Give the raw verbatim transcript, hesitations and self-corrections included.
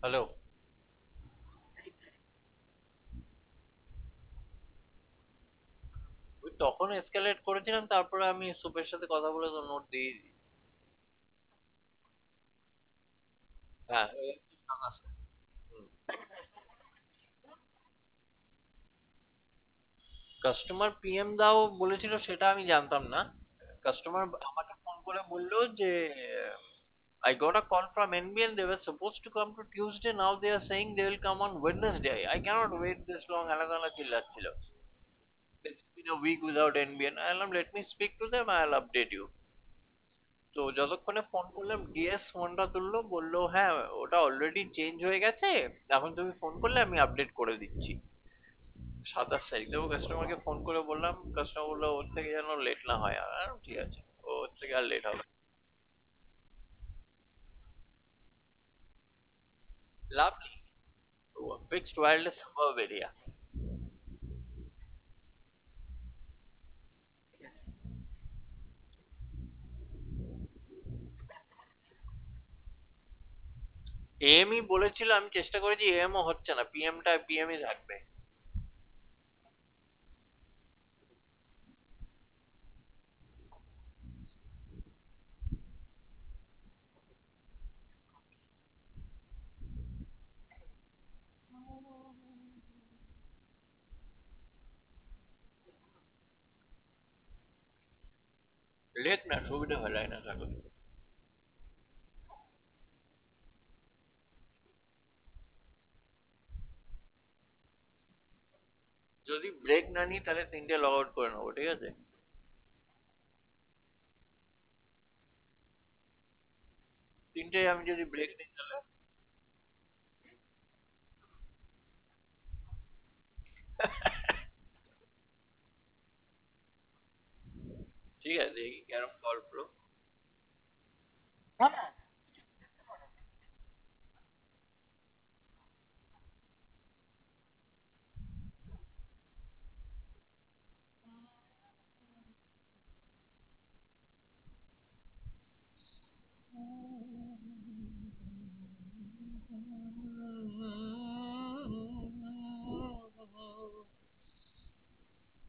Hello. ওই তখন escalate করেছিলাম, তারপরে আমি সুপের সাথে কথা বলে তো নোট দিয়ে দিই। হ্যাঁ, কাস্টমার পিএম দাও বলেছিল সেটা আমি জানতাম না। কাস্টমার আমাকে ফোন করে বললো যে I got a call from N B N. They were supposed to come to Tuesday. Now they are saying they will come on Wednesday. I cannot wait this long. আলাদা চিল্লাচ্ছিল। It's been a week without N B N. I am let me speak to them. I'll update you. তো যতক্ষণে phone করলাম DS ফোনটা তুললো, বললো হ্যাঁ ওটা already change হয়ে গেছে, এখন তুমি ফোন করলে আমি আপডেট করে দিচ্ছি। সাতাশ তারিখ দেবো। কাস্টমারকে ফোন করে বললাম, কাস্টমার বললো ওর থেকে যেন লেট না হয়। আর ঠিক আছে, ওর থেকে আর লেট হবে না। লাভলি ফিক্সড ওয়্যারলেস সাবাব এরিয়া। এএমই বলেছিল, আমি চেষ্টা করেছি, এএমও হচ্ছে না, পিএমটা পিএমই থাকবে। লেট না, সুবিধা হয় না থাকলে। যদি ব্রেক না নিই তাহলে তিনটে লগ আউট করে নেবো, ঠিক আছে? তিনটে আমি যদি ব্রেক নিই তাহলে ঠিক আছে, দেখি ক্যারম কল প্রো।